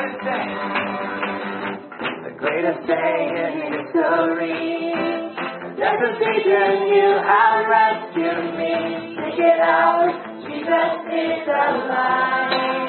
The greatest day in history. Just a vision, you have rescued me. Take it out, Jesus is alive.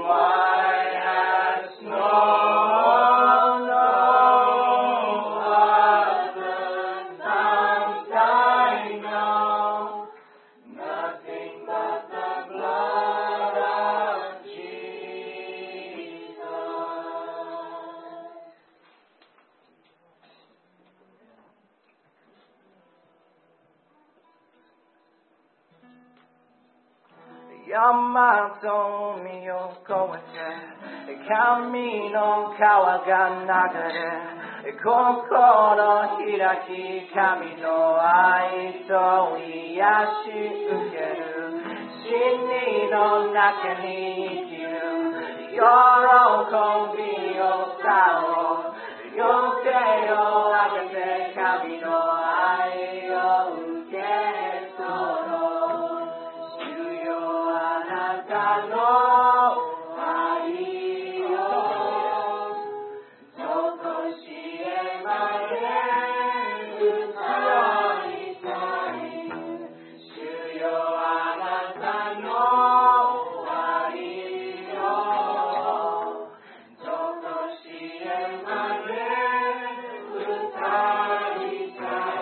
white as snow. No other sounds I know, nothing but the blood of Jesus.山と海を越えて神の川が流れ心開き神の愛と癒し受ける真理の中に生きる喜びを歌おう両手を上げて神の愛を受け取ろう主よあなたの愛をとこしえまで歌いたい主よあなたの愛をとこしえまで歌いたい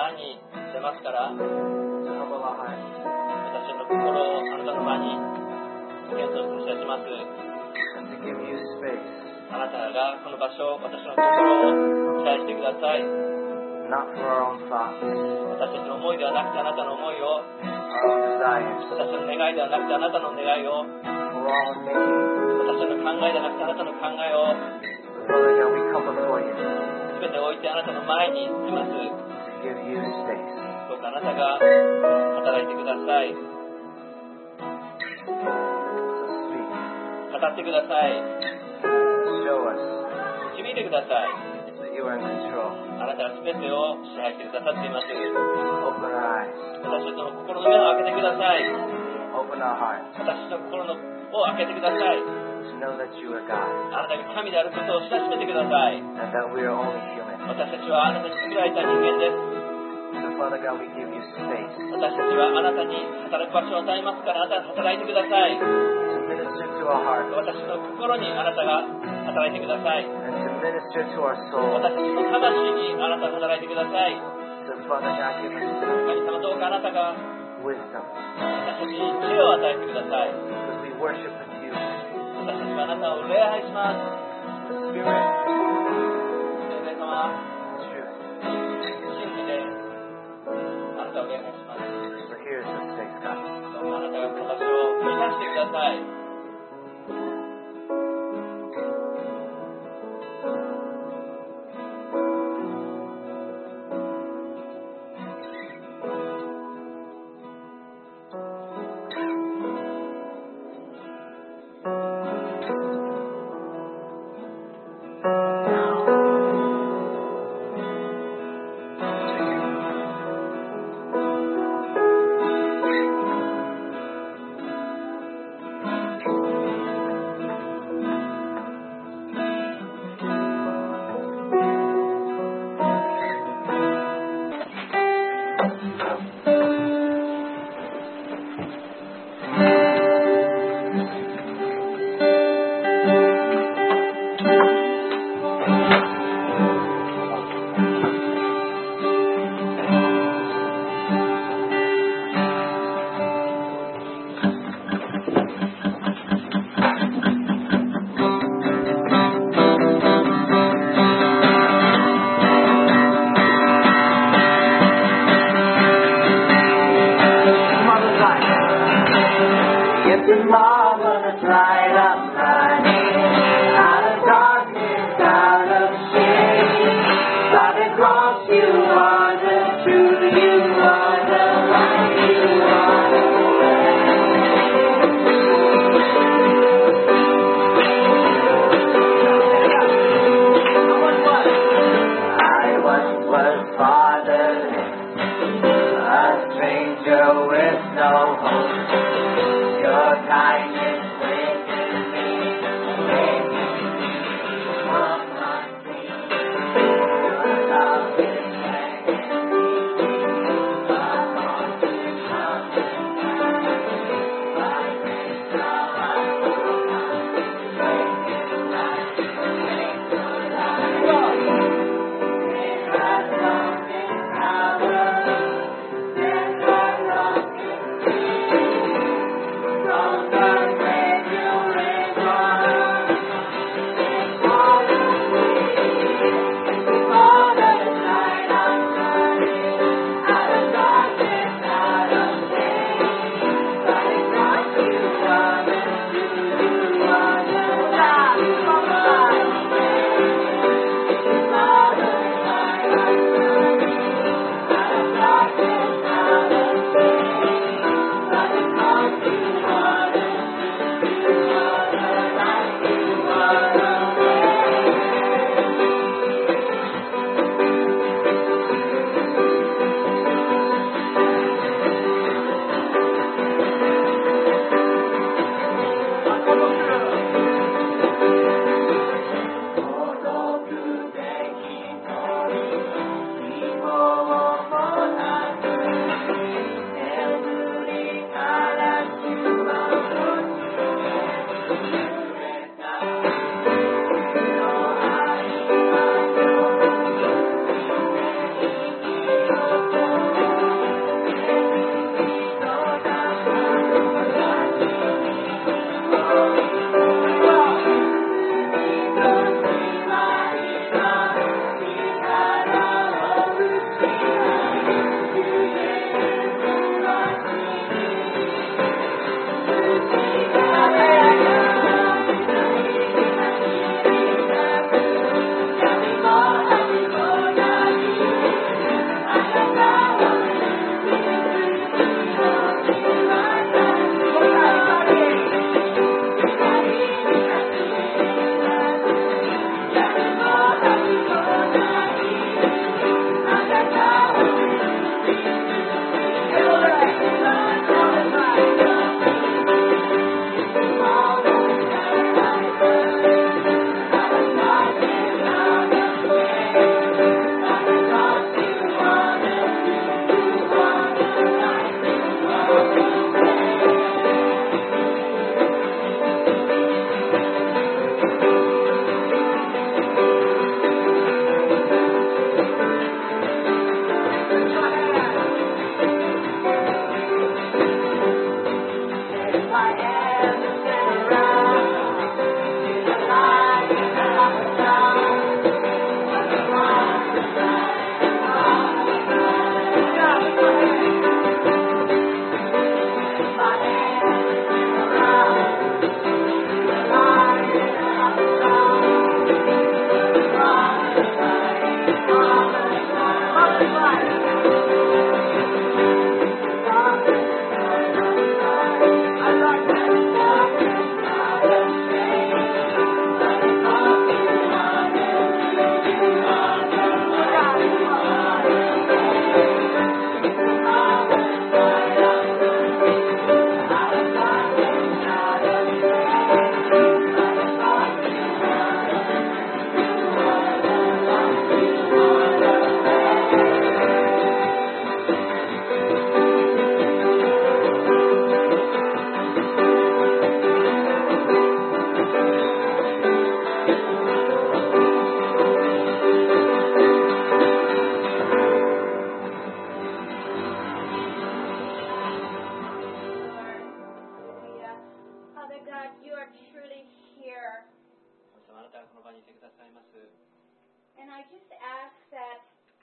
前に出ますから、 to humble our hearts, 私の心をあなたの前に謙遜と差し出します。 and to give you space, あなたがこの場所、私の心を支配してください。 not for our own thoughts, 私たちの思いではなくてあなたの思いを、 our own desires, 私の願いではなくてあなたの願いを、 our own thinking. 私の考えではなくてあなたの考えを Father God, we come before you 全て置いてあなたの前に来ます。 to give you space. どうかあなたが働いてください。 So speak, 語ってください。 show us 導いてください。 that you are in control. あなたは全てを支配してくださっています。 Open our eyes, 私たちの心の目を開けてください。 open our hearts 私の心を開けてください。 to know that you are God あなたが神であることを知らしめてください。 and that we are only human. 私たちはあなたに作られた人間です。 So Father God, we give you space 私たちはあなたに働く場所を与えますから、あなたが働いてください。 to minister to our hearts 私の心にあなたが働いてください。 and to minister to our soul. 私たちの魂にあなたが働いてください。 So Father God, give us 神様どうかあなたが wisdom 私たちに知恵を与えてください。 as we worship with you. 私たちはあなたを礼拝します。 The Spirit, 聖霊様、 truth. 真理であなたを礼拝します。 So here's the space, God. どうかあなたがこの場所を満たしてください。 Marvelous light of running out of darkness, out of shame. By the cross you are the truth, you are the light, you are the way. I once was fatherless, a stranger with no hope. Your kindness wakened me, made me from my dreams. Your love is making me free. My heart is coming back. By grace now I'm overcome. Waking life, make the light. There are some in power, there are some in peace. From the grave. my hands are sitting around. See the light in the upper town. The light, the light, the light. Yeah, my hands are sitting around. See the light in the upper town. The light, the light, the light. Father God, you are truly here. 神様あなたがこの場にいてくださいます。 And I just ask that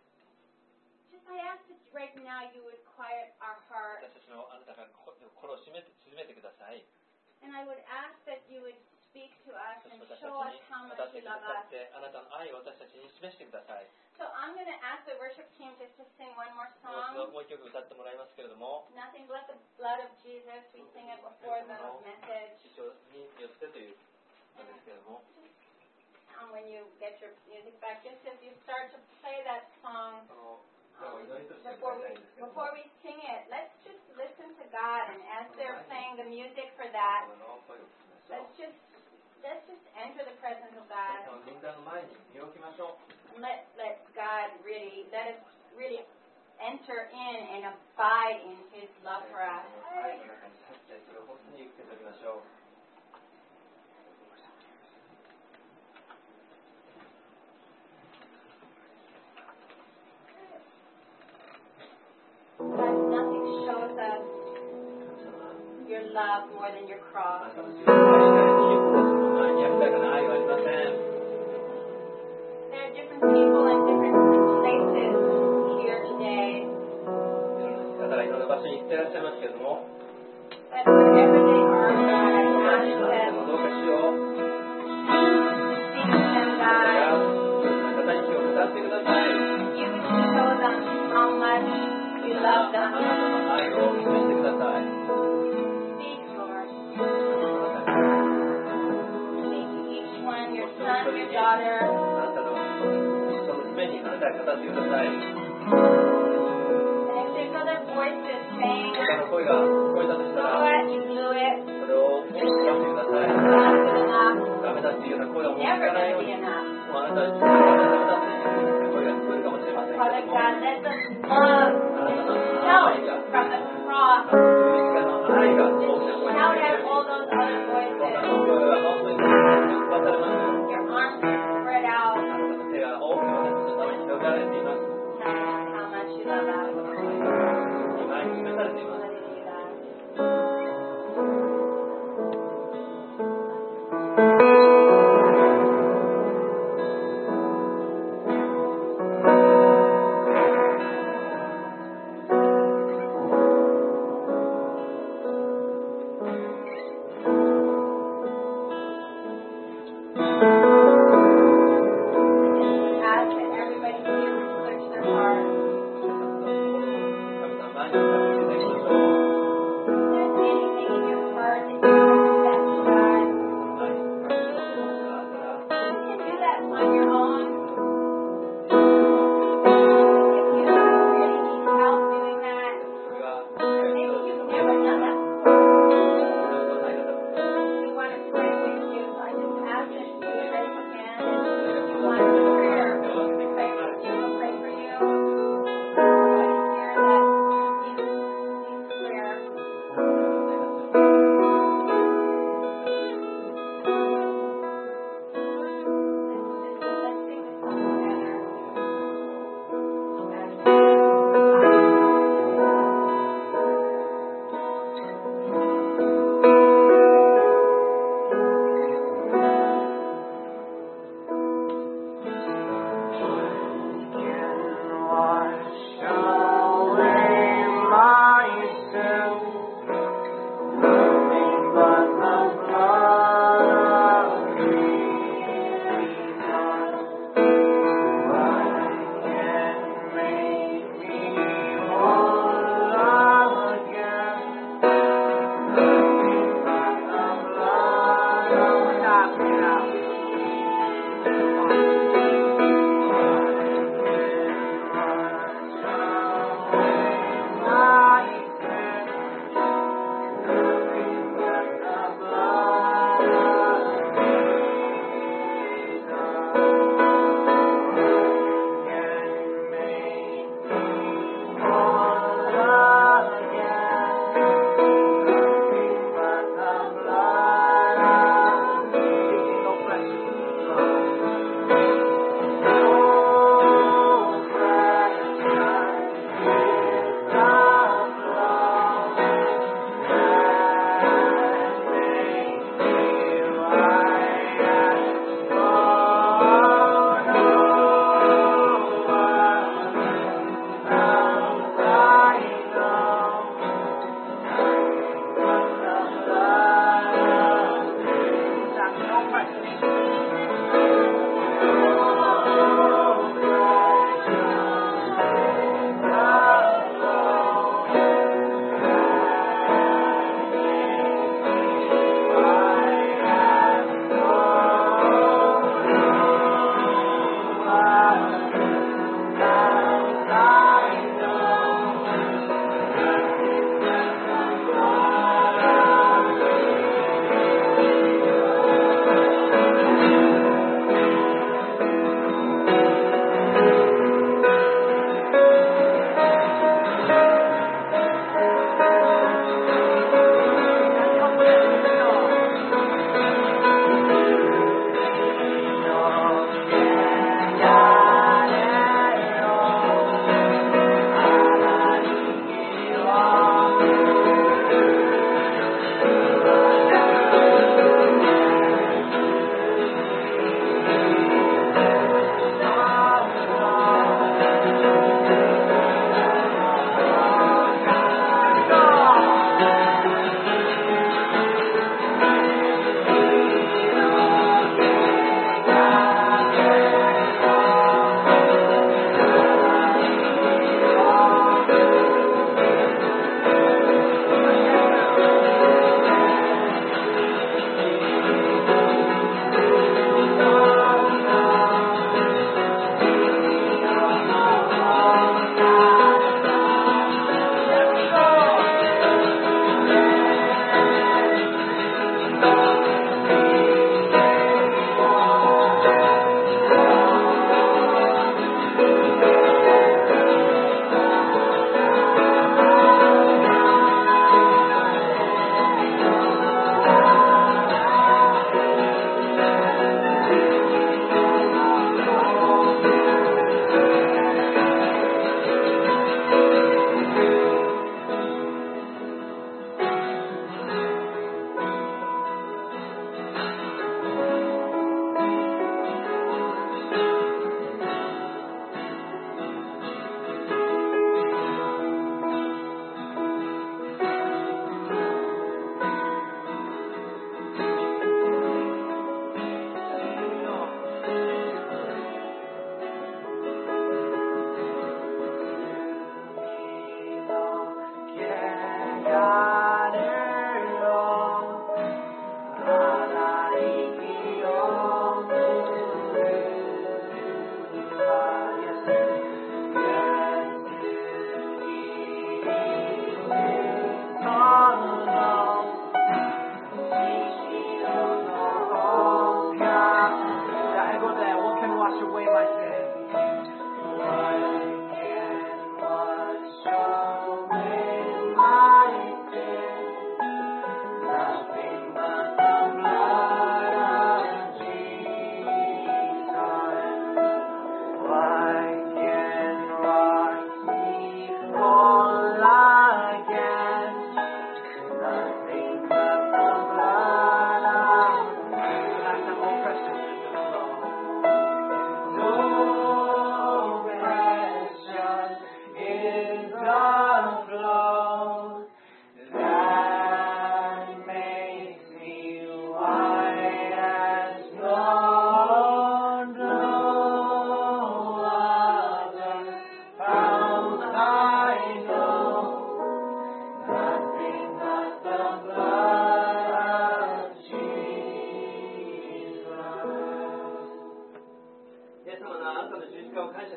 right now you would quiet our hearts. 私たちのあなたが心を静めてください。 And I would ask that you would speak to us そし and て私たち show us に how 語 much って you くだ love さっ us. て、あなたの愛を私たちに示してください。 So I'm going to ask the worship team just to sing one more も song. う一曲歌ってもらいますけれども、 Nothing but the blood of Jesus. We sing it before the message. 主張によってというなんですけれども、 When you get your music back, just as you start to play that song, そのお祈りとしても before らいたいんですけども、 we sing it, let's just listen to God. And as they're playing the music for that, この声を聞きましょう。 let's just enter the presence of God. その臨在の前に身を置きましょう。 And let God let us really enter in and abide in His love for us. 愛の中に入ってそれを本当に受け取りましょう。 God, nothing shows us your love more than your cross. 私たちの前に明らかな愛はありません。 There are different people in different places here today. 方がいろんな場所に行ってらっしゃいますけれども、 But wherever they are, God, I 何 ask があっても them, どうかしよう。 speak to them, それ God. が一つの方に気を語ってください。 You would show them how much you love あなた them. の愛を示してください。 Speak, Lord. Speak to each one, your son, your daughter. あなたのその娘にあなたが語ってください。 And if there's other voices saying, 他の声が聞こえたとしたら、 Lord, you blew it. それを聞かせてください。 Not good enough. ダメだっていうような声を It's も聞 never かない going よ to う be に、 enough. もうあなたは自分がダメだっていう声が聞こえるかもしれませんけ Father れども、 God, let the love shout from the cross. 十字架の愛が大きな声 Shout で at all those other そんな voices. 声が本当に聞かされます。 Your arms are spread out. あなたの手が大きな私のために広げられています。 Tell us how much you love us. 愛に示されています。 Hallelujah.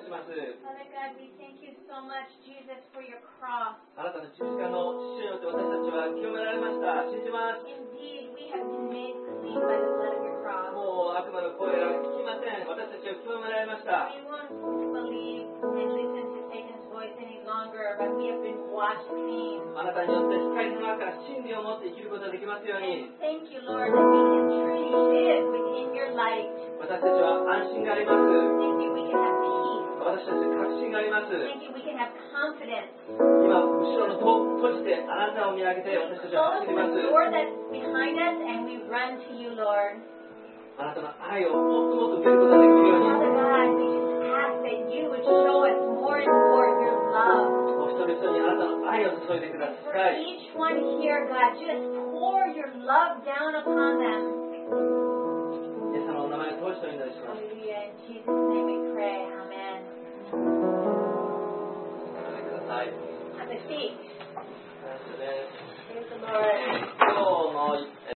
します。 Father God, we thank you so much, Jesus, for your cross. あなたの十字架の死によって私たちは清められました。信じます。 Indeed, we have been made clean by the blood of your cross. もう悪魔の声が聞きません。私たちを清められました。 We won't believe and listen to Satan's voice any longer, but we have been washed clean. あなたによって光の中から真理を持って生きることができますように。 And thank you, Lord, that we can truly live within your light. 私たちは安心があります。 Thank you, we can have peace. 私たちは確信があります。 Thank you, we can have confidence. 今、後ろの戸を閉じてあなたを見上げて私たちは Close 走ります。 the door that's behind us and we run to you, Lord. あなたの愛をもっともっと受けることができるように。 Father God, we just ask that you would show us more and more your love. お一人一人にあなたの愛を注いでくだ For さい。 each one here, God, just pour your love down upon them. イエス様のお名前を通してお祈りします。 Hallelujah. In Jesus' name we pray. Amen. お願いください。 Have a seat. ですね。 Praise the Lord. 今日の